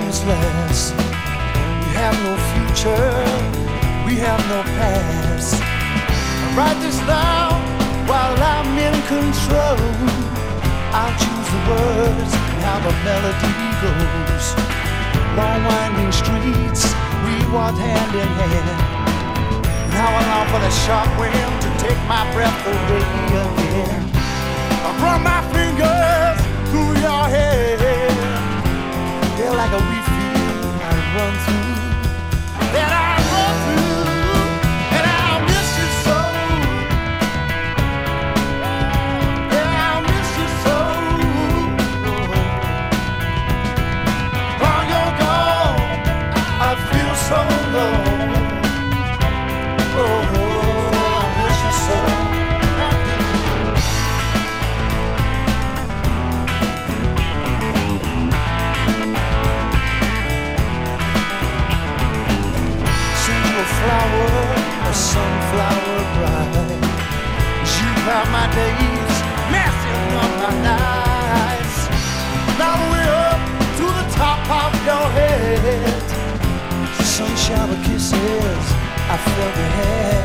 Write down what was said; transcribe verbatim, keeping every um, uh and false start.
useless. We have no future, we have no past. I write this down while I'm in control. I'll choose the words and how the melody goes. Long winding streets, we walk hand in hand. Now I long for the sharp wind to take my breath away again. I run my fingers through your hair. Feel like a wheat field I run through. That I run through, and I'll miss you so. Yeah, I'll miss you so. While you're gone, I feel so low. Oh, I miss you so. Flower, a sunflower bright. You have my days, messing up my nights. Now we're up to the top of your head. Sun shower kisses, I felt your head.